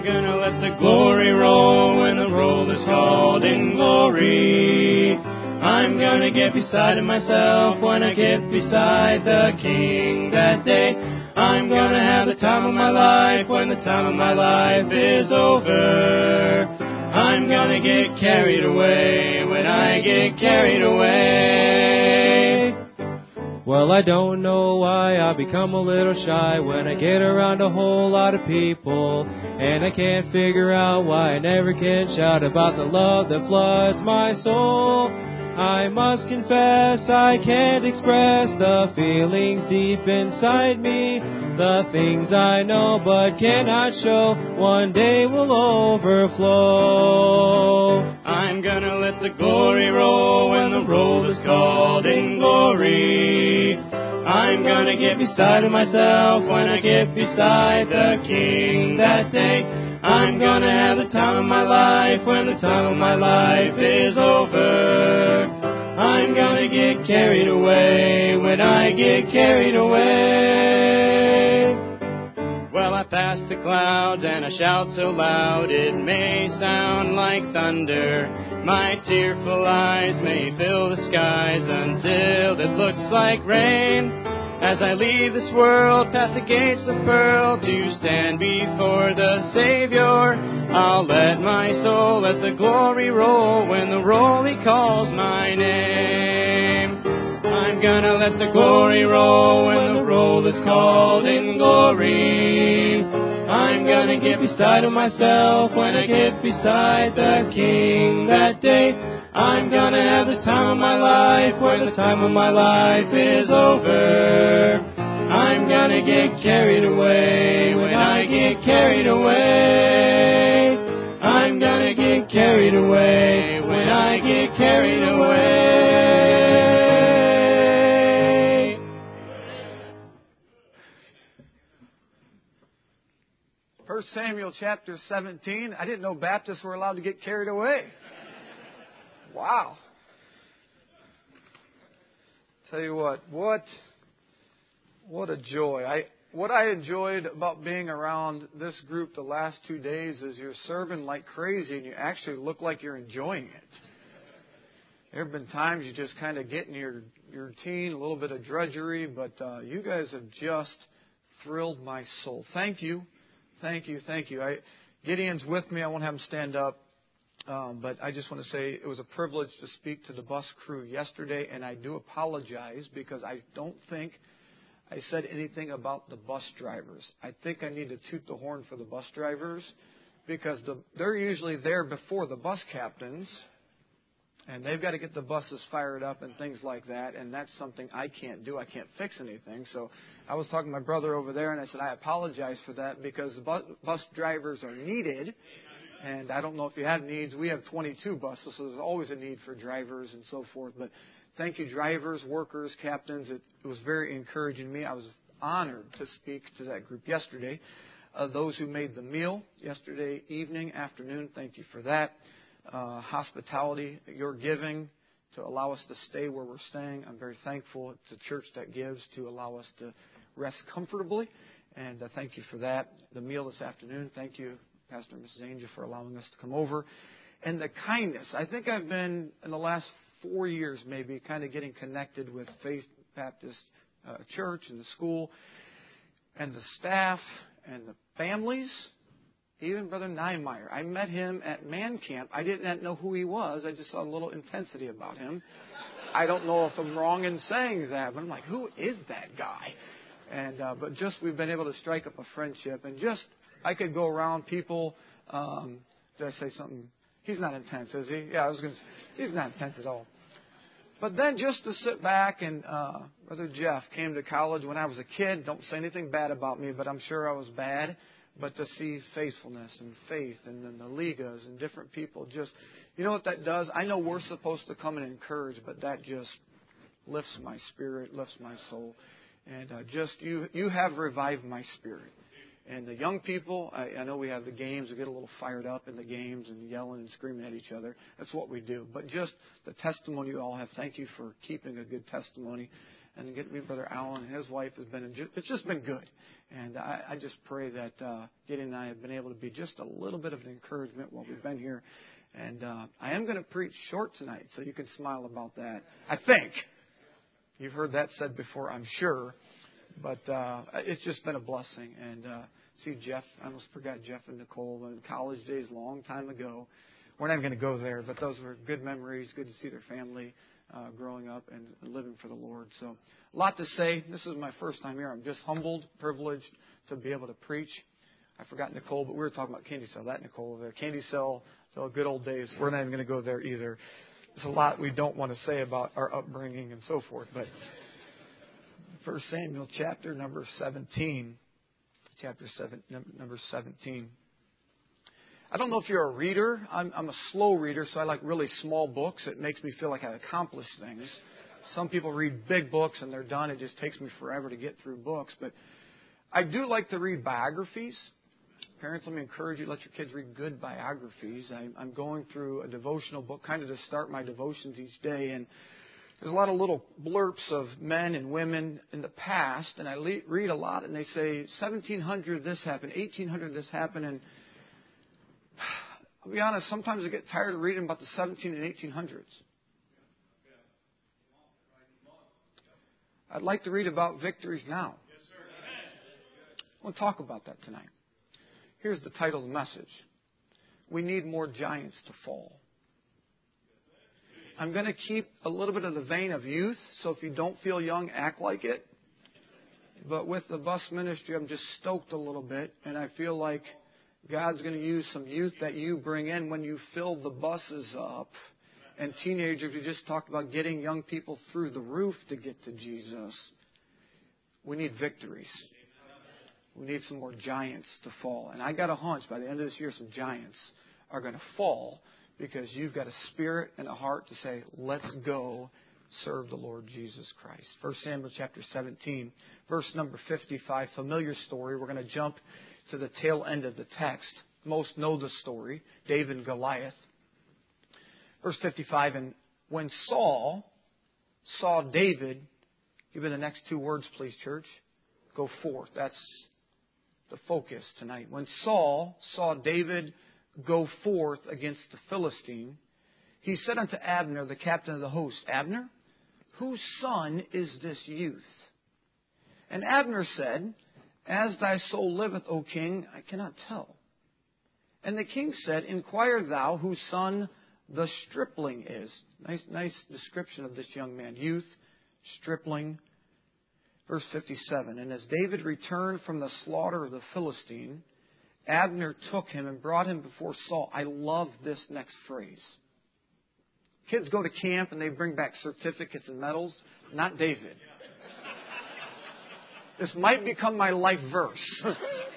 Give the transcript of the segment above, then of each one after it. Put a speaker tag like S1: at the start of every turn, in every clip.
S1: gonna let the glory roll when the roll is called in glory. I'm gonna get beside myself when I get beside the King that day. I'm gonna have the time of my life when the time of my life is over. I'm gonna get carried away when I get carried away.
S2: Well, I don't know why I become a little shy when I get around a whole lot of people. And I can't figure out why I never can shout about the love that floods my soul. I must confess I can't express the feelings deep inside me. The things I know but cannot show one day will overflow.
S1: I'm gonna let the glory roll when the roll is called in glory. I'm gonna get beside myself when I get beside the King that day. I'm gonna have the time of my life when the time of my life is over. I'm gonna get carried away when I get carried away. Well, I pass the clouds and I shout so loud it may sound like thunder. My tearful eyes may fill the skies until it looks like rain. As I leave this world past the gates of pearl to stand before the Savior, I'll let my soul let the glory roll when the roll He calls my name. I'm gonna let the glory roll when the roll is called in glory. I'm gonna get beside myself when I get beside the King that day. I'm gonna have the time of my life when the time of my life is over. I'm gonna get carried away when I get carried away. I'm gonna get carried away when I get carried away.
S3: 1 Samuel chapter 17. I didn't know Baptists were allowed to get carried away. Wow. Tell you what a joy. What I enjoyed about being around this group the last 2 days is you're serving like crazy and you actually look like you're enjoying it. There have been times you just kind of get in your routine, a little bit of drudgery, but you guys have just thrilled my soul. Thank you. Thank you. Thank you. Gideon's with me. I won't have him stand up. But I just want to say it was a privilege to speak to the bus crew yesterday, and I do apologize because I don't think I said anything about the bus drivers. I think I need to toot the horn for the bus drivers because they're usually there before the bus captains, and they've got to get the buses fired up and things like that, and that's something I can't do. I can't fix anything. So I was talking to my brother over there, and I said, I apologize for that because the bus drivers are needed. And I don't know if you have needs. We have 22 buses, so there's always a need for drivers and so forth. But thank you, drivers, workers, captains. It was very encouraging to me. I was honored to speak to that group yesterday. Those who made the meal yesterday evening, afternoon, thank you for that. Hospitality, your giving to allow us to stay where we're staying. I'm very thankful. It's a church that gives to allow us to rest comfortably. And thank you for that. The meal this afternoon, thank you, Pastor and Mrs. Angel, for allowing us to come over. And the kindness. I think I've been, in the last 4 years maybe, kind of getting connected with Faith Baptist Church and the school and the staff and the families. Even Brother Niemeyer. I met him at Man Camp. I didn't know who he was. I just saw a little intensity about him. I don't know if I'm wrong in saying that, but I'm like, who is that guy? And but just we've been able to strike up a friendship. And just I could go around people. Did I say something? He's not intense, is he? Yeah, I was going to say, he's not intense at all. But then just to sit back and Brother Jeff came to college when I was a kid. Don't say anything bad about me, but I'm sure I was bad. But to see faithfulness and faith and then the Ligas and different people just, you know what that does? I know we're supposed to come and encourage, but that just lifts my spirit, lifts my soul. And just you have revived my spirit. And the young people, I know we have the games. We get a little fired up in the games and yelling and screaming at each other. That's what we do. But just the testimony you all have, thank you for keeping a good testimony. And getting me, Brother Alan and his wife has been, it's just been good. And I just pray that Gideon and I have been able to be just a little bit of an encouragement while we've been here. And I am going to preach short tonight, so you can smile about that. I think. You've heard that said before, I'm sure. But it's just been a blessing. And see Jeff, I almost forgot Jeff and Nicole in college days, a long time ago. We're not even going to go there, but those were good memories. Good to see their family growing up and living for the Lord. So a lot to say. This is my first time here. I'm just humbled, privileged to be able to preach. I forgot Nicole, but we were talking about Candy Cell. That Nicole over there. Candy Cell, so good old days. We're not even going to go there either. There's a lot we don't want to say about our upbringing and so forth. But 1 Samuel chapter number 17. Chapter 7, number 17. I don't know if you're a reader. I'm a slow reader, so I like really small books. It makes me feel like I accomplish things. Some people read big books and they're done. It just takes me forever to get through books. But I do like to read biographies. Parents, let me encourage you, let your kids read good biographies. I'm going through a devotional book kind of to start my devotions each day. And there's a lot of little blurps of men and women in the past. And I read a lot and they say, 1700 this happened, 1800 this happened. And I'll be honest, sometimes I get tired of reading about the 17 and 1800s. I'd like to read about victories now. I want to talk about that tonight. Here's the title of the message. We need more giants to fall. I'm going to keep a little bit of the vein of youth, so if you don't feel young, act like it. But with the bus ministry, I'm just stoked a little bit, and I feel like God's going to use some youth that you bring in when you fill the buses up. And teenagers, we just talked about getting young people through the roof to get to Jesus. We need victories. We need some more giants to fall. And I got a hunch by the end of this year, some giants are going to fall because you've got a spirit and a heart to say, let's go serve the Lord Jesus Christ. 1 Samuel chapter 17, verse number 55, familiar story. We're going to jump to the tail end of the text. Most know the story, David and Goliath. Verse 55, and when Saul saw David, give me the next two words, please, church. Go forth. That's the focus tonight. When Saul saw David go forth against the Philistine, he said unto Abner, the captain of the host, Abner, whose son is this youth? And Abner said, as thy soul liveth, O king, I cannot tell. And the king said, inquire thou whose son the stripling is. Nice description of this young man. Youth, stripling. Verse 57, and as David returned from the slaughter of the Philistine, Abner took him and brought him before Saul. I love this next phrase. Kids go to camp and they bring back certificates and medals. Not David. This might become my life verse.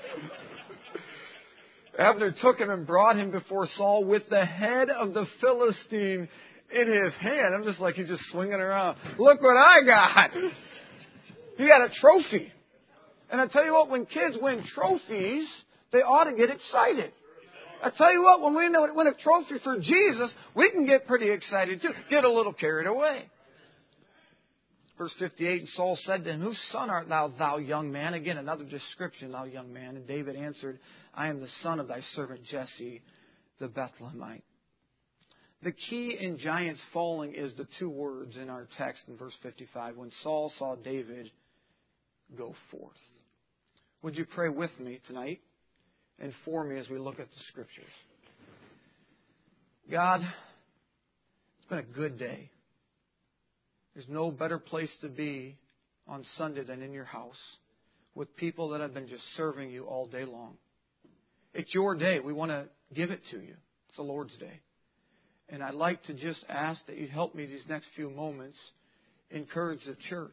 S3: Abner took him and brought him before Saul with the head of the Philistine in his hand. I'm just like, he's just swinging around. Look what I got. He got a trophy. And I tell you what, when kids win trophies, they ought to get excited. I tell you what, when we win a trophy for Jesus, we can get pretty excited too. Get a little carried away. Verse 58, and Saul said to him, whose son art thou, thou young man? Again, another description, thou young man. And David answered, I am the son of thy servant Jesse, the Bethlehemite. The key in giants falling is the two words in our text in verse 55. When Saul saw David go forth. Would you pray with me tonight and for me as we look at the Scriptures? God, it's been a good day. There's no better place to be on Sunday than in your house with people that have been just serving you all day long. It's your day. We want to give it to you. It's the Lord's day. And I'd like to just ask that you help me these next few moments encourage the church.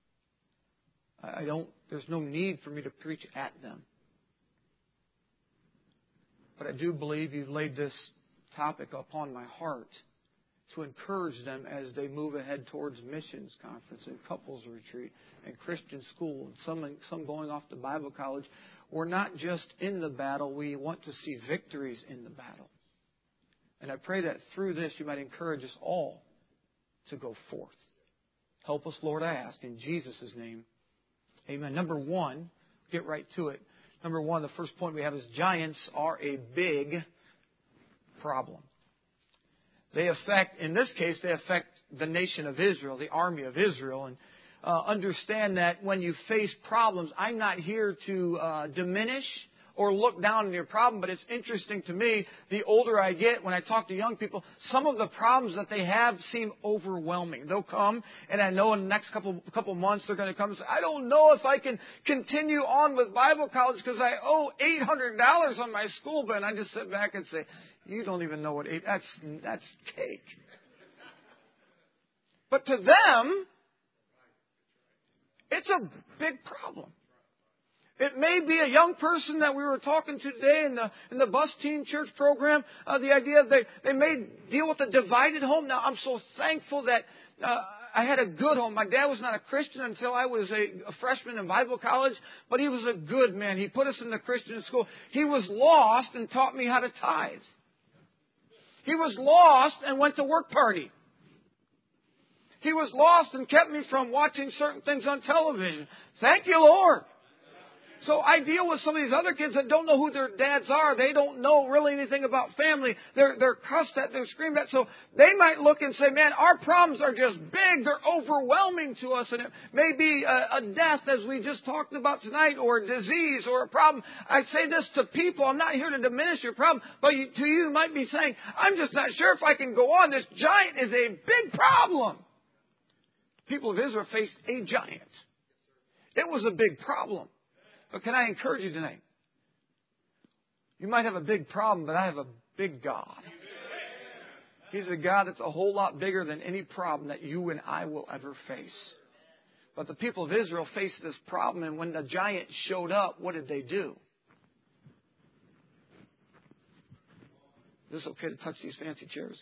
S3: There's no need for me to preach at them. But I do believe you've laid this topic upon my heart to encourage them as they move ahead towards missions conference and couples retreat and Christian school and some going off to Bible college. we're not just in the battle, we want to see victories in the battle. And I pray that through this you might encourage us all to go forth. Help us, Lord, I ask, in Jesus' name. Amen. Number one, get right to it. Number one, the first point we have is giants are a big problem. They affect, in this case, they affect the nation of Israel, the army of Israel. And understand that when you face problems, I'm not here to diminish or look down on your problem, but it's interesting to me, the older I get, when I talk to young people, some of the problems that they have seem overwhelming. They'll come, and I know in the next couple months they're going to come and say, I don't know if I can continue on with Bible college because I owe $800 on my school bill. And I just sit back and say, you don't even know what that's cake. But to them, it's a big problem. It may be a young person that we were talking to today in the bus teen church program. The idea that they may deal with a divided home. Now, I'm so thankful that I had a good home. My dad was not a Christian until I was a freshman in Bible college, but he was a good man. He put us in the Christian school. He was lost and taught me how to tithe. He was lost and went to work party. He was lost and kept me from watching certain things on television. Thank you, Lord. So I deal with some of these other kids that don't know who their dads are. They don't know really anything about family. They're cussed at. They're screamed at. So they might look and say, man, our problems are just big. They're overwhelming to us. And it may be a death, as we just talked about tonight, or a disease or a problem. I say this to people. I'm not here to diminish your problem. But to you might be saying, I'm just not sure if I can go on. This giant is a big problem. People of Israel faced a giant. It was a big problem. But can I encourage you tonight? You might have a big problem, but I have a big God. He's a God that's a whole lot bigger than any problem that you and I will ever face. But the people of Israel faced this problem, and when the giant showed up, what did they do? Is this okay to touch these fancy chairs?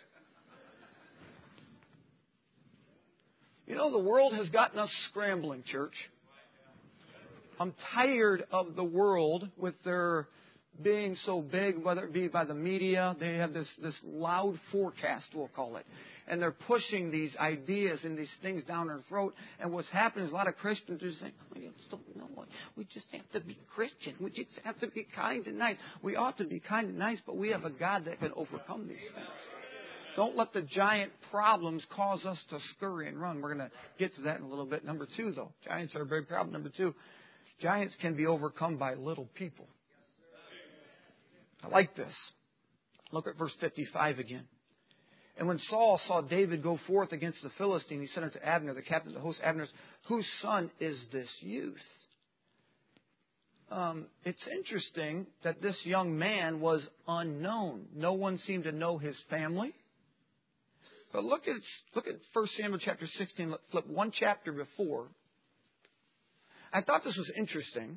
S3: You know, the world has gotten us scrambling, church. I'm tired of the world with their being so big, whether it be by the media. They have this loud forecast, we'll call it. And they're pushing these ideas and these things down our throat. And what's happening is a lot of Christians are saying, oh, you just don't know what. We just have to be Christian. We just have to be kind and nice. We ought to be kind and nice, but we have a God that can overcome these things. Don't let the giant problems cause us to scurry and run. We're going to get to that in a little bit. Number two, though. Giants are a big problem. Number two. Giants can be overcome by little people. I like this. Look at verse 55 again. And when Saul saw David go forth against the Philistine, he said unto Abner, the captain of the host, Abner, whose son is this youth? It's interesting that this young man was unknown. No one seemed to know his family. But look at 1 Samuel chapter 16. Flip one chapter before. I thought this was interesting.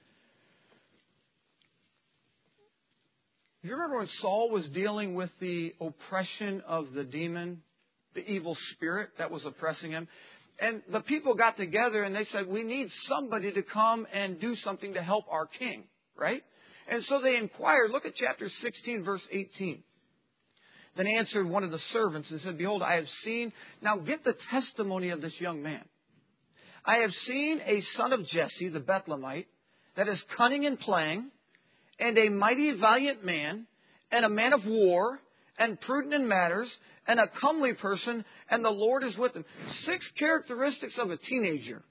S3: Do you remember when Saul was dealing with the oppression of the demon, the evil spirit that was oppressing him? And the people got together and they said, we need somebody to come and do something to help our king, right? And so they inquired. Look at chapter 16, verse 18. Then answered one of the servants and said, behold, I have seen. Now get the testimony of this young man. I have seen a son of Jesse, the Bethlehemite, that is cunning in playing, and a mighty valiant man, and a man of war, and prudent in matters, and a comely person, and the Lord is with him. 6 characteristics of a teenager.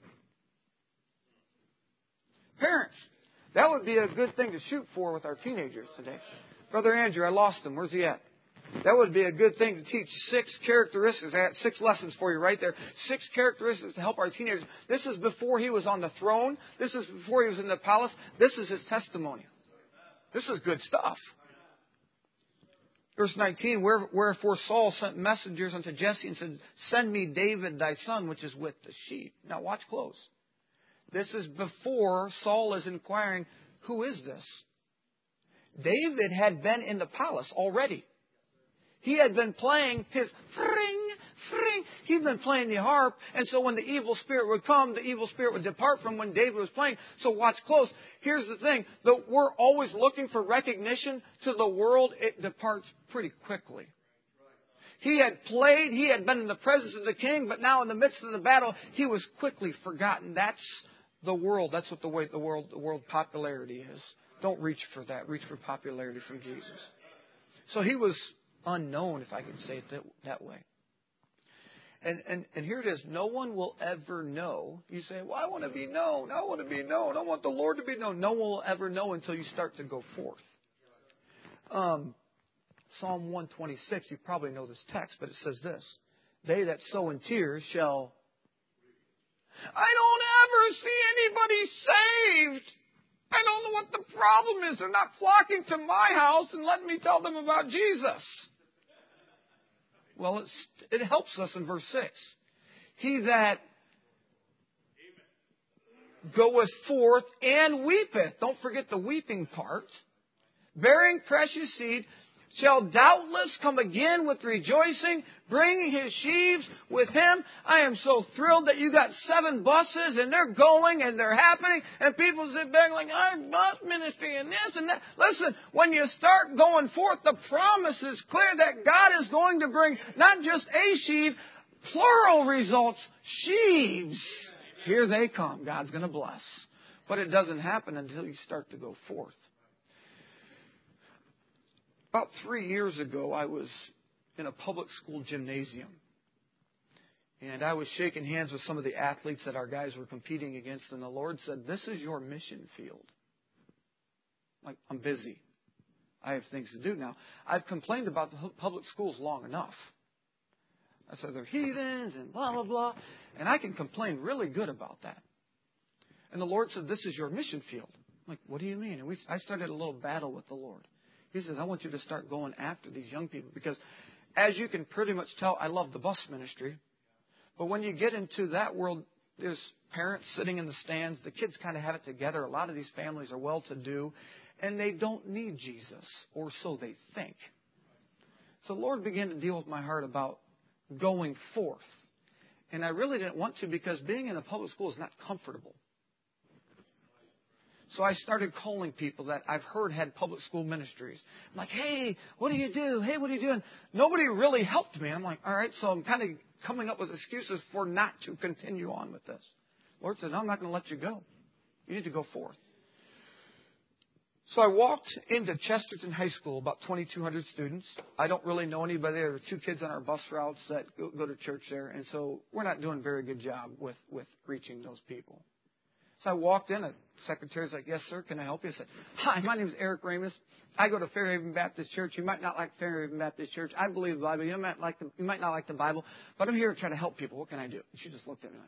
S3: Parents, that would be a good thing to shoot for with our teenagers today. Brother Andrew, I lost him. Where's he at? That would be a good thing to teach 6 characteristics. I got 6 lessons for you right there. 6 characteristics to help our teenagers. This is before he was on the throne. This is before he was in the palace. This is his testimony. This is good stuff. Verse 19, wherefore Saul sent messengers unto Jesse and said, send me David thy son, which is with the sheep. Now watch close. This is before Saul is inquiring, who is this? David had been in the palace already. He had been playing his He's been playing the harp. And so when the evil spirit would come, the evil spirit would depart from when David was playing. So watch close. Here's the thing. That we're always looking for recognition. To the world, it departs pretty quickly. He had played. He had been in the presence of the king. But now in the midst of the battle, he was quickly forgotten. That's the world. That's what the world popularity is. Don't reach for that. Reach for popularity from Jesus. So he was unknown, if I can say it that way. And here it is. No one will ever know. You say, well, I want to be known. I want to be known. I want the Lord to be known. No one will ever know until you start to go forth. Psalm 126, you probably know this text, but it says this. They that sow in tears shall... I don't ever see anybody saved. I don't know what the problem is. They're not flocking to my house and letting me tell them about Jesus. Well, it helps us in verse 6. He that goeth forth and weepeth. Don't forget the weeping part. Bearing precious seed shall doubtless come again with rejoicing, bringing his sheaves with him. I am so thrilled that you got 7 buses and they're going and they're happening. And people sit back like, I'm bus ministry and this and that. Listen, when you start going forth, the promise is clear that God is going to bring not just a sheaf, plural results, sheaves. Here they come. God's going to bless. But it doesn't happen until you start to go forth. About 3 years ago, I was in a public school gymnasium. And I was shaking hands with some of the athletes that our guys were competing against. And the Lord said, this is your mission field. Like, I'm busy. I have things to do now. I've complained about the public schools long enough. I said, they're heathens and blah, blah, blah. And I can complain really good about that. And the Lord said, this is your mission field. I'm like, what do you mean? And I started a little battle with the Lord. He says, I want you to start going after these young people. Because as you can pretty much tell, I love the bus ministry. But when you get into that world, there's parents sitting in the stands. The kids kind of have it together. A lot of these families are well-to-do. And they don't need Jesus. Or so they think. So the Lord began to deal with my heart about going forth. And I really didn't want to because being in a public school is not comfortable. So I started calling people that I've heard had public school ministries. I'm like, hey, what do you do? Hey, what are you doing? Nobody really helped me. I'm like, all right, so I'm kind of coming up with excuses for not to continue on with this. The Lord said, no, I'm not going to let you go. You need to go forth. So I walked into Chesterton High School, about 2,200 students. I don't really know anybody. There are 2 kids on our bus routes that go to church there. And so we're not doing a very good job with reaching those people. So I walked in. A secretary's like, yes, sir, can I help you? I said, hi, my name is Eric Ramus. I go to Fairhaven Baptist Church. You might not like Fairhaven Baptist Church. I believe the Bible. You might not like the Bible, but I'm here to try to help people. What can I do? And she just looked at me like.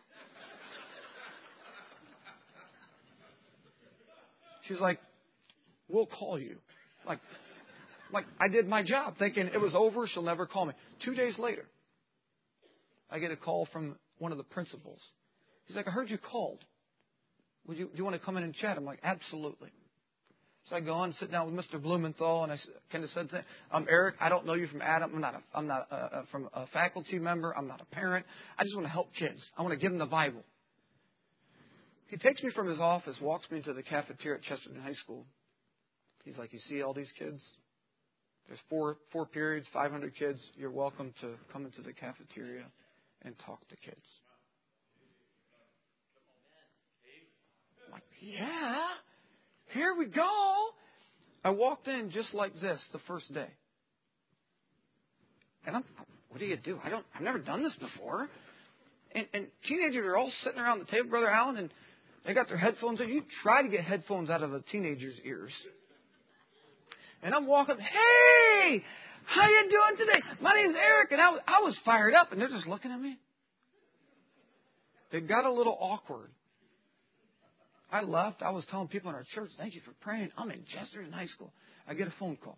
S3: She's like, we'll call you. Like I did my job thinking it was over. She'll never call me. 2 days later, I get a call from one of the principals. He's like, I heard you called. Do you want to come in and chat? I'm like, absolutely. So I go on and sit down with Mr. Blumenthal, and I kind of said to him, I'm Eric. I don't know you from Adam. I'm not from a faculty member. I'm not a parent. I just want to help kids. I want to give them the Bible. He takes me from his office, walks me into the cafeteria at Chesterton High School. He's like, you see all these kids? There's four periods, 500 kids. You're welcome to come into the cafeteria and talk to kids. I'm like, yeah, here we go. I walked in just like this the first day. And what do you do? I've never done this before. And teenagers are all sitting around the table, Brother Allen, and they got their headphones in. You try to get headphones out of a teenager's ears. And I'm walking, hey, how you doing today? My name's Eric. And I was fired up, and they're just looking at me. It got a little awkward. I left. I was telling people in our church, thank you for praying. I'm in Chesterton High School. I get a phone call.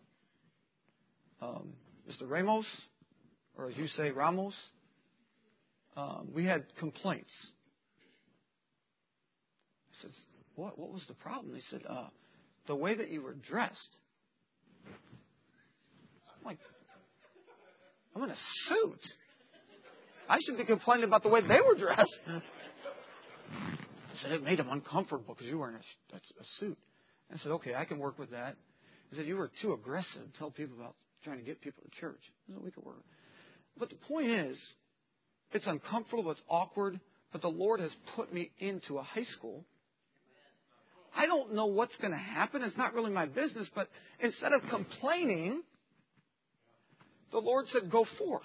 S3: Mr. Ramos, or as you say, Ramos, we had complaints. I said, what was the problem? They said, the way that you were dressed. I'm like, I'm in a suit. I should be complaining about the way they were dressed. I said, it made them uncomfortable because you were wearing a suit. I said, okay, I can work with that. He said, you were too aggressive to tell people about trying to get people to church. I said, we could work. But the point is, it's uncomfortable, it's awkward, but the Lord has put me into a high school. I don't know what's going to happen. It's not really my business, but instead of complaining, the Lord said, go forth.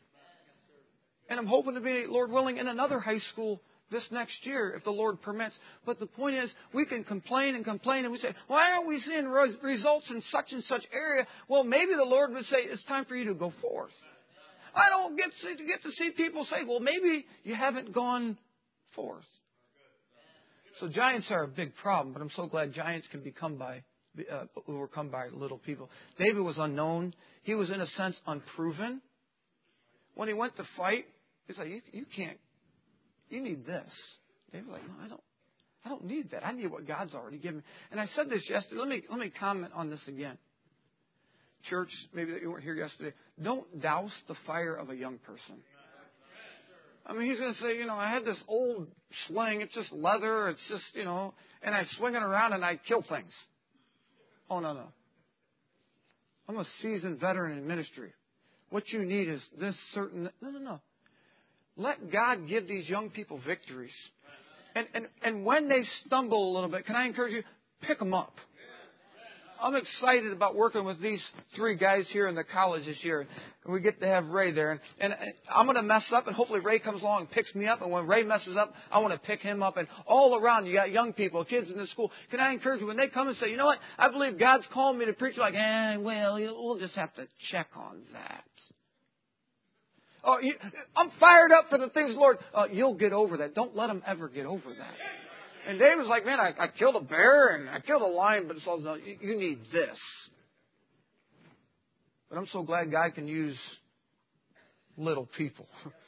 S3: And I'm hoping to be, Lord willing, in another high school this next year, if the Lord permits. But the point is, we can complain, and we say, why aren't we seeing results in such and such area? Well, maybe the Lord would say, it's time for you to go forth. I don't get to see people say, well, maybe you haven't gone forth. So giants are a big problem, but I'm so glad giants can overcome by little people. David was unknown. He was, in a sense, unproven. When he went to fight, he's like, you can't. You need this. David's like, no, I don't need that. I need what God's already given me. And I said this yesterday. Let me comment on this again. Church, maybe that you weren't here yesterday. Don't douse the fire of a young person. I mean, he's going to say, I had this old sling. It's just leather. It's just, and I swing it around and I kill things. Oh, no. I'm a seasoned veteran in ministry. What you need is this certain... No. Let God give these young people victories. And when they stumble a little bit, can I encourage you? Pick them up. I'm excited about working with these 3 guys here in the college this year. And we get to have Ray there. And I'm going to mess up, and hopefully Ray comes along and picks me up. And when Ray messes up, I want to pick him up. And all around, you got young people, kids in the school. Can I encourage you, when they come and say, you know what, I believe God's calling me to preach, like, we'll just have to check on that. Oh, I'm fired up for the things, Lord. You'll get over that. Don't let them ever get over that. And David's like, man, I killed a bear and I killed a lion, but it's all, no, you need this. But I'm so glad God can use little people.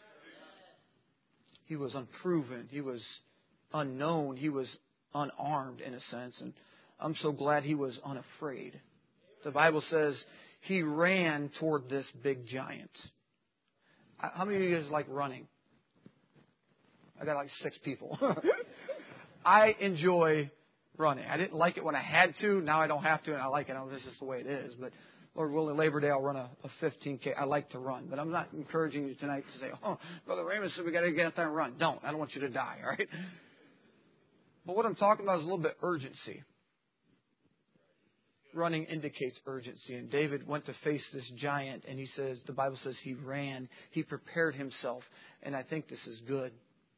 S3: He was unproven. He was unknown. He was unarmed, in a sense. And I'm so glad he was unafraid. The Bible says he ran toward this big giant. How many of you guys like running? I got like 6 people. I enjoy running. I didn't like it when I had to. Now I don't have to, and I like it. This is the way it is. But Lord willing, Labor Day, I'll run a 15K. I like to run. But I'm not encouraging you tonight to say, oh, Brother Raymond said we got to get out there and run. Don't. I don't want you to die, all right? But what I'm talking about is a little bit urgency. Running indicates urgency. And David went to face this giant, and the Bible says he ran. He prepared himself. And I think this is good.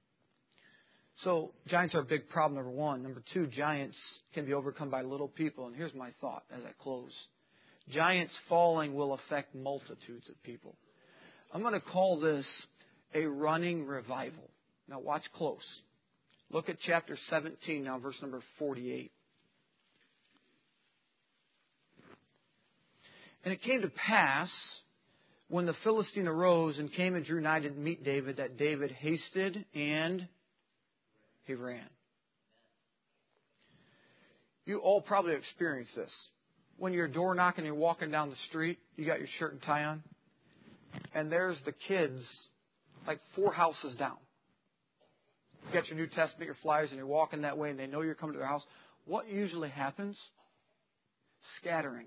S3: So giants are a big problem, number 1. Number 2, giants can be overcome by little people. And here's my thought as I close. Giants falling will affect multitudes of people. I'm going to call this a running revival. Now watch close. Look at chapter 17 now, verse number 48. And it came to pass, when the Philistine arose and came and drew nigh to meet David, that David hasted and he ran. You all probably experienced this. When you're door knocking and you're walking down the street, you got your shirt and tie on, and there's the kids like 4 houses down. You got your New Testament, your flyers, and you're walking that way, and they know you're coming to their house. What usually happens? Scattering.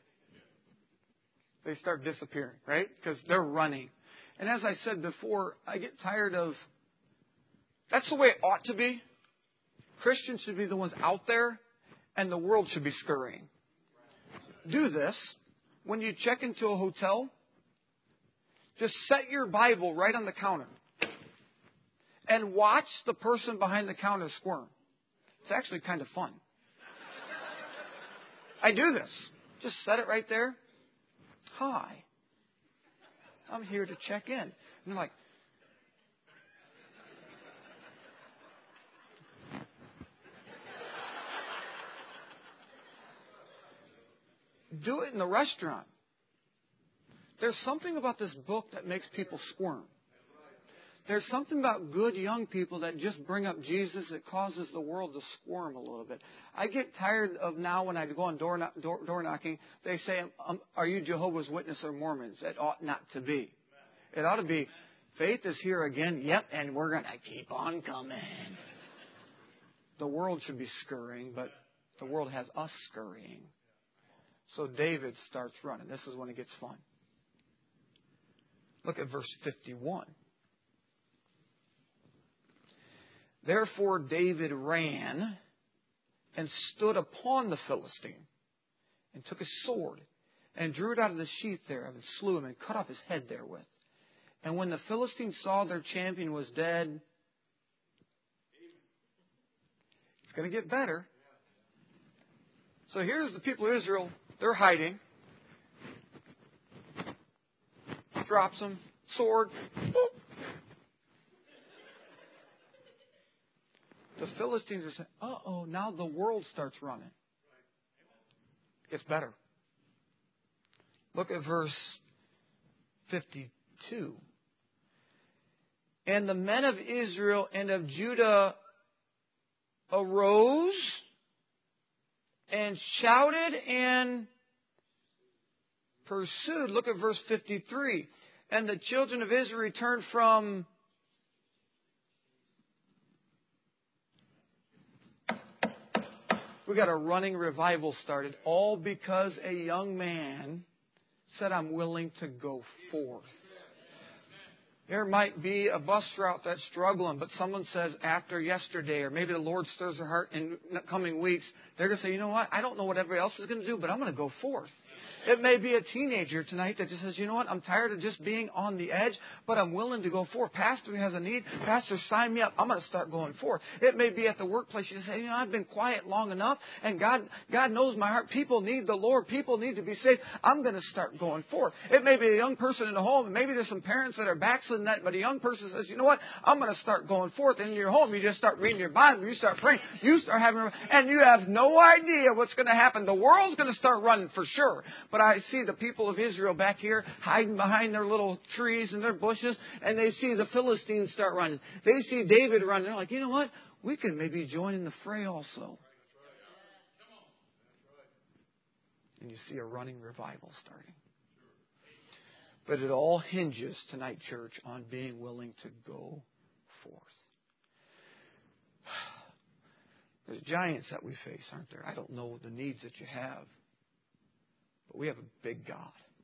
S3: They start disappearing, right? Because they're running. And as I said before, I get tired of... That's the way it ought to be. Christians should be the ones out there, and the world should be scurrying. Do this. When you check into a hotel, just set your Bible right on the counter and watch the person behind the counter squirm. It's actually kind of fun. I do this. Just set it right there. Hi. I'm here to check in. And they're like, do it in the restaurant. There's something about this book that makes people squirm. There's something about good young people that just bring up Jesus that causes the world to squirm a little bit. I get tired of now when I go on door knocking, they say, are you Jehovah's Witness or Mormons? It ought not to be. It ought to be Faith is here again. Yep, and we're going to keep on coming. The world should be scurrying, but the world has us scurrying. So David starts running. This is when it gets fun. Look at verse 51. Therefore David ran and stood upon the Philistine and took his sword and drew it out of the sheath thereof and slew him and cut off his head therewith. And when the Philistines saw their champion was dead, it's going to get better. So here's the people of Israel. They're hiding. Drops them. Sword. Boop. The Philistines are saying, uh-oh, now the world starts running. It gets better. Look at verse 52. And the men of Israel and of Judah arose and shouted and pursued. Look at verse 53. And the children of Israel returned from we got a running revival started, all because a young man said, I'm willing to go forth. There might be a bus route that's struggling, but someone says after yesterday, or maybe the Lord stirs their heart in the coming weeks, they're going to say, you know what, I don't know what everybody else is going to do, but I'm going to go forth. It may be a teenager tonight that just says, you know what, I'm tired of just being on the edge, but I'm willing to go forth. Pastor has a need. Pastor, sign me up. I'm going to start going forth. It may be at the workplace. You say, you know, I've been quiet long enough, and God knows my heart. People need the Lord. People need to be saved. I'm going to start going forth. It may be a young person in the home. Maybe there's some parents that are backsliding that, but a young person says, you know what, I'm going to start going forth. And in your home, you just start reading your Bible. You start praying. You start having, and you have no idea what's going to happen. The world's going to start running for sure. But I see the people of Israel back here hiding behind their little trees and their bushes, and they see the Philistines start running. They see David running. They're like, you know what? We can maybe join in the fray also. And you see a running revival starting. But it all hinges tonight, church, on being willing to go forth. There's giants that we face, aren't there? I don't know the needs that you have. But we have a big God.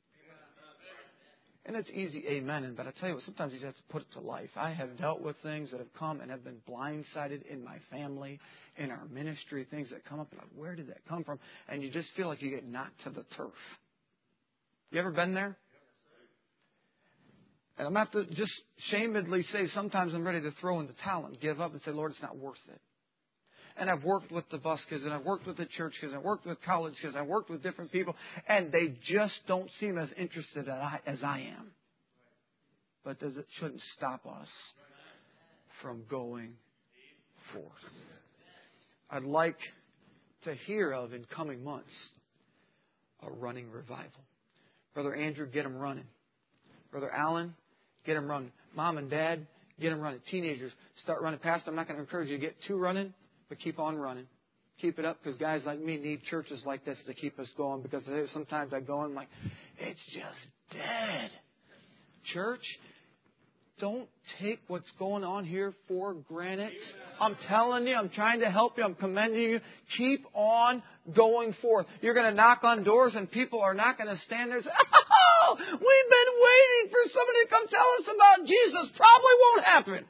S3: And it's easy, amen. But I tell you what, sometimes you have to put it to life. I have dealt with things that have come and have been blindsided in my family, in our ministry, things that come up. And like, where did that come from? And you just feel like you get knocked to the turf. You ever been there? And I'm going to have to just shamedly say sometimes I'm ready to throw in the towel and give up and say, Lord, it's not worth it. And I've worked with the bus kids, and I've worked with the church kids, and I've worked with college kids, I've worked with different people, and they just don't seem as interested as I am. But it shouldn't stop us from going forth. I'd like to hear of, in coming months, a running revival. Brother Andrew, get them running. Brother Alan, get them running. Mom and Dad, get them running. Teenagers, start running. Pastor, I'm not going to encourage you to get too running. But keep on running. Keep it up, because guys like me need churches like this to keep us going. Because sometimes I go and I'm like, it's just dead. Church, don't take what's going on here for granted. I'm telling you, I'm trying to help you. I'm commending you. Keep on going forth. You're going to knock on doors and people are not going to stand there and say, oh, we've been waiting for somebody to come tell us about Jesus. Probably won't happen.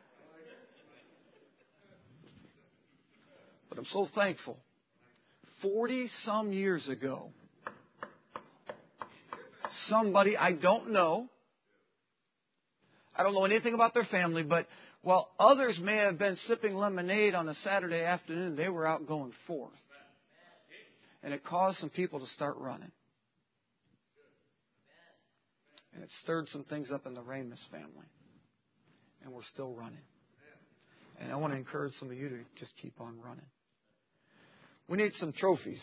S3: But I'm so thankful. 40-some years ago, somebody I don't know anything about their family, but while others may have been sipping lemonade on a Saturday afternoon, they were out going forth. And it caused some people to start running. And it stirred some things up in the Ramus family. And we're still running. And I want to encourage some of you to just keep on running. We need some trophies.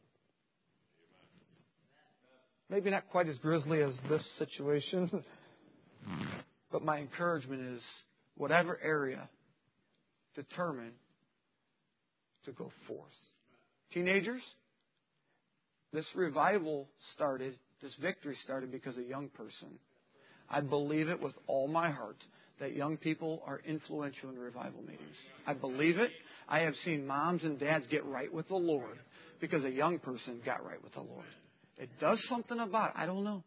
S3: Maybe not quite as grisly as this situation. But my encouragement is, whatever area, determine to go forth. Teenagers, this revival started, this victory started because a young person. I believe it with all my heart that young people are influential in revival meetings. I believe it. I have seen moms and dads get right with the Lord because a young person got right with the Lord. It does something about it. I don't know.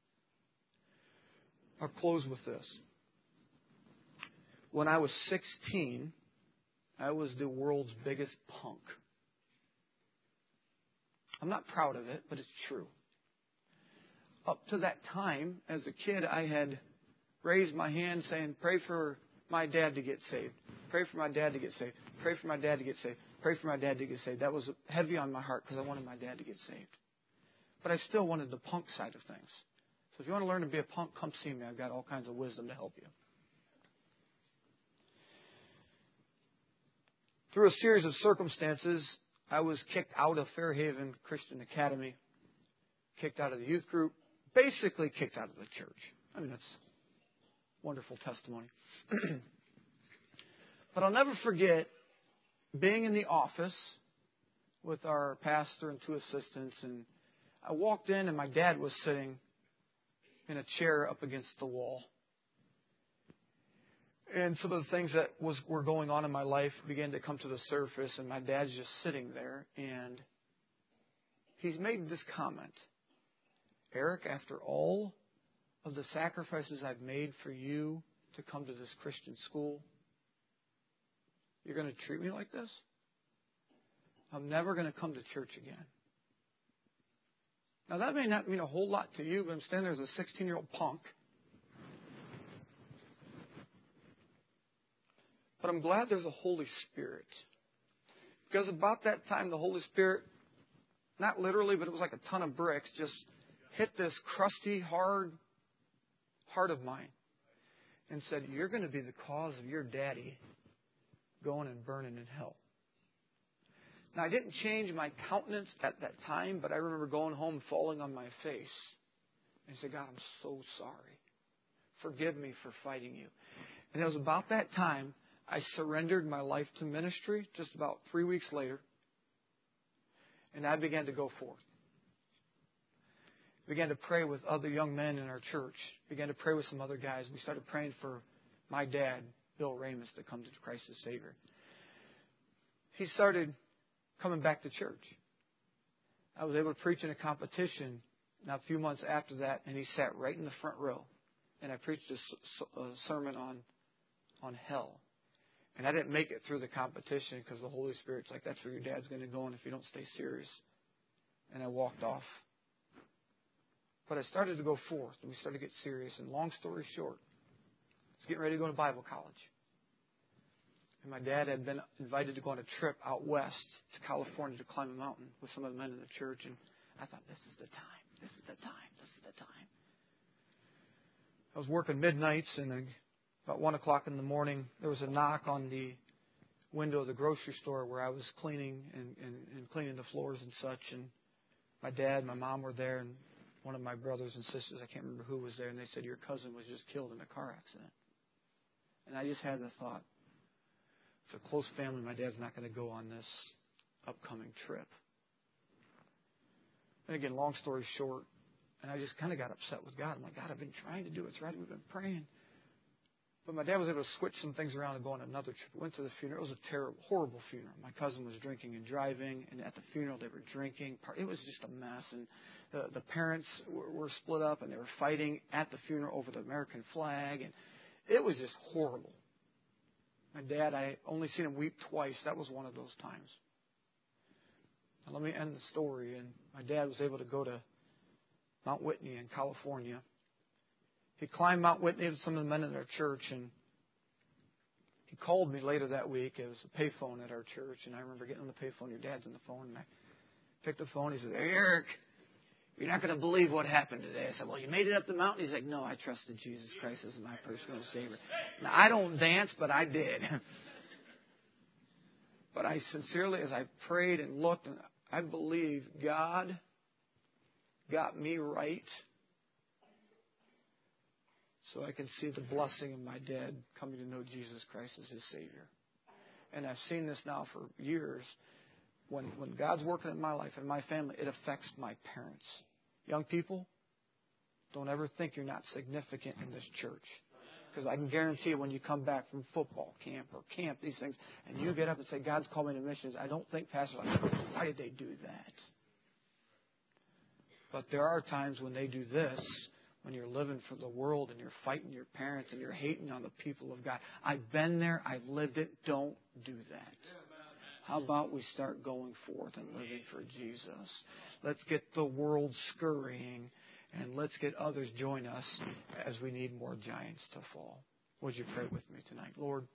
S3: I'll close with this. When I was 16, I was the world's biggest punk. I'm not proud of it, but it's true. Up to that time, as a kid, I had raised my hand saying, pray for my dad to get saved. Pray for my dad to get saved. Pray for my dad to get saved. Pray for my dad to get saved. That was heavy on my heart because I wanted my dad to get saved. But I still wanted the punk side of things. So if you want to learn to be a punk, come see me. I've got all kinds of wisdom to help you. Through a series of circumstances, I was kicked out of Fairhaven Christian Academy, kicked out of the youth group, basically kicked out of the church. I mean, that's a wonderful testimony. But I'll never forget being in the office with our pastor and 2 assistants, and I walked in and my dad was sitting in a chair up against the wall. And some of the things that were going on in my life began to come to the surface, and my dad's just sitting there, and he's made this comment. Eric, after all of the sacrifices I've made for you to come to this Christian school, you're going to treat me like this? I'm never going to come to church again. Now, that may not mean a whole lot to you, but I'm standing there as a 16-year-old punk. But I'm glad there's a Holy Spirit. Because about that time, the Holy Spirit, not literally, but it was like a ton of bricks, just hit this crusty, hard heart of mine and said, you're going to be the cause of your daddy going and burning in hell. Now, I didn't change my countenance at that time, but I remember going home, falling on my face, and said, God, I'm so sorry. Forgive me for fighting you. And it was about that time I surrendered my life to ministry, just about 3 weeks later, and I began to go forth. Began to pray with other young men in our church. Began to pray with some other guys. We started praying for my dad, Bill Ramus, to come to Christ as Savior. He started coming back to church. I was able to preach in a competition now a few months after that, and he sat right in the front row. And I preached a sermon on hell. And I didn't make it through the competition because the Holy Spirit's like, that's where your dad's going to go if you don't stay serious. And I walked off. But I started to go forth, and we started to get serious. And long story short, I was getting ready to go to Bible college. And my dad had been invited to go on a trip out west to California to climb a mountain with some of the men in the church. And I thought, this is the time. This is the time. This is the time. I was working midnights, and about 1 o'clock in the morning, there was a knock on the window of the grocery store where I was cleaning and cleaning the floors and such. And my dad and my mom were there, and one of my brothers and sisters, I can't remember who was there, and they said, your cousin was just killed in a car accident. And I just had the thought, it's a close family. My dad's not going to go on this upcoming trip. And again, long story short, and I just kind of got upset with God. I'm like, God, I've been trying to do what's right. We've been praying. But my dad was able to switch some things around and go on another trip. We went to the funeral. It was a terrible, horrible funeral. My cousin was drinking and driving, and at the funeral they were drinking. It was just a mess. And the parents were split up, and they were fighting at the funeral over the American flag. And it was just horrible. My dad, I only seen him weep twice. That was one of those times. Now, let me end the story. And my dad was able to go to Mount Whitney in California. He climbed Mount Whitney with some of the men in our church, and he called me later that week. It was a payphone at our church, and I remember getting on the payphone. Your dad's on the phone, and I picked the phone. He said, hey, Eric, you're not going to believe what happened today. I said, well, you made it up the mountain? He's like, no, I trusted Jesus Christ as my personal Savior. Now, I don't dance, but I did. But I sincerely, as I prayed and looked, and I believe God got me right so I can see the blessing of my dad coming to know Jesus Christ as his Savior. And I've seen this now for years. When God's working in my life and my family, it affects my parents. Young people, don't ever think you're not significant in this church. Because I can guarantee you when you come back from football camp or camp, these things, and you get up and say, God's called me to missions, I don't think pastors are like, why did they do that? But there are times when they do this, when you're living for the world and you're fighting your parents and you're hating on the people of God. I've been there. I've lived it. Don't do that. How about we start going forth and living for Jesus? Let's get the world scurrying, and let's get others join us as we need more giants to fall. Would you pray with me tonight? Lord,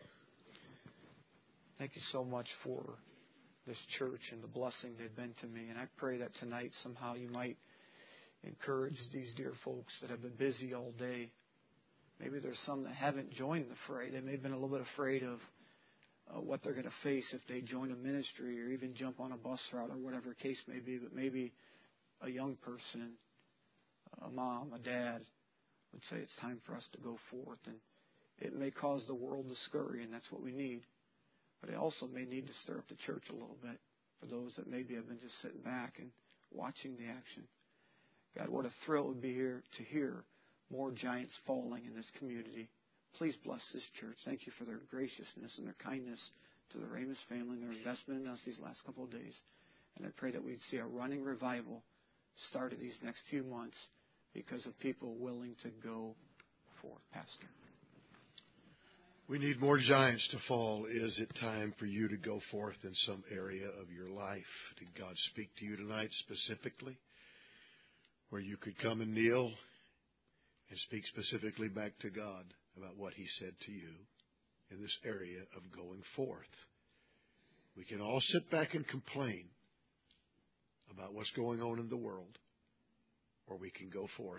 S3: thank you so much for this church and the blessing they've been to me. And I pray that tonight somehow you might encourage these dear folks that have been busy all day. Maybe there's some that haven't joined the fray. They may have been a little bit afraid of what they're going to face if they join a ministry or even jump on a bus route or whatever the case may be. But maybe a young person, a mom, a dad would say it's time for us to go forth. And it may cause the world to scurry, and that's what we need. But it also may need to stir up the church a little bit for those that maybe have been just sitting back and watching the action. God, what a thrill it would be here to hear more giants falling in this community. Please bless this church. Thank you for their graciousness and their kindness to the Ramus family and their investment in us these last couple of days. And I pray that we'd see a running revival started these next few months because of people willing to go forth. Pastor.
S4: We need more giants to fall. Is it time for you to go forth in some area of your life? Did God speak to you tonight specifically? Where you could come and kneel and speak specifically back to God about what He said to you in this area of going forth. We can all sit back and complain about what's going on in the world, or we can go forth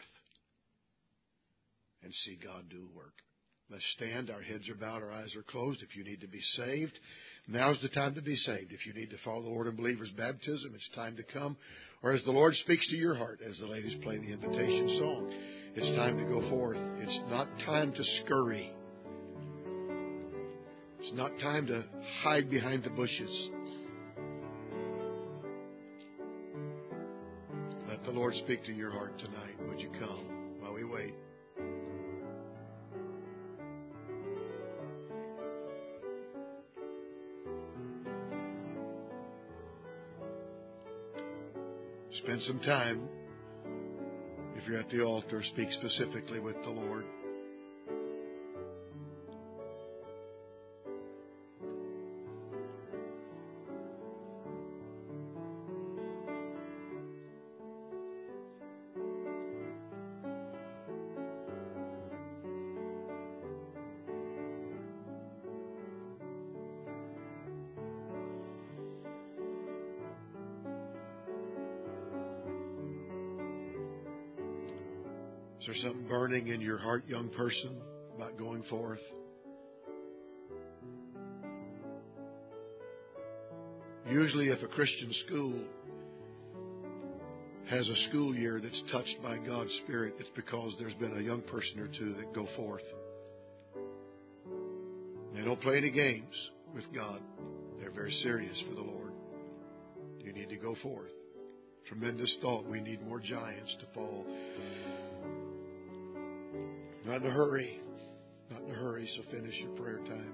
S4: and see God do work. Let's stand. Our heads are bowed. Our eyes are closed. If you need to be saved, now's the time to be saved. If you need to follow the Lord in believer's baptism, it's time to come. Or as the Lord speaks to your heart, as the ladies play the invitation song, it's time to go forth. It's not time to scurry. It's not time to hide behind the bushes. Let the Lord speak to your heart tonight. Would you come while we wait? Spend some time, if you're at the altar, speak specifically with the Lord. Is there something burning in your heart, young person, about going forth? Usually if a Christian school has a school year that's touched by God's Spirit, it's because there's been a young person or two that go forth. They don't play any games with God. They're very serious for the Lord. You need to go forth. Tremendous thought. We need more giants to fall. Not in a hurry. Not in a hurry, so finish your prayer time.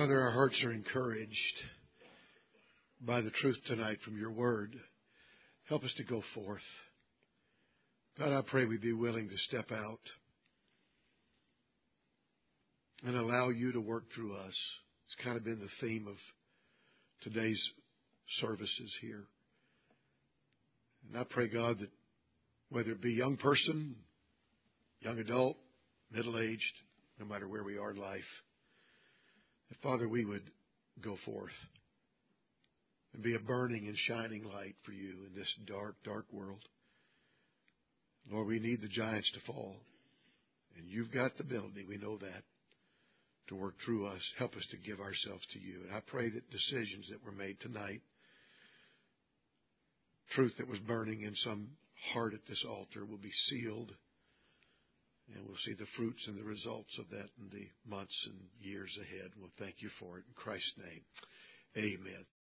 S4: Father, our hearts are encouraged by the truth tonight from your word. Help us to go forth. God, I pray we be willing to step out and allow you to work through us. It's kind of been the theme of today's services here. And I pray, God, that whether it be young person, young adult, middle-aged, no matter where we are in life, that, Father, we would go forth and be a burning and shining light for you in this dark, dark world. Lord, we need the giants to fall. And you've got the ability, we know that, to work through us. Help us to give ourselves to you. And I pray that decisions that were made tonight, truth that was burning in some heart at this altar, will be sealed. And we'll see the fruits and the results of that in the months and years ahead. We'll thank you for it. In Christ's name, amen.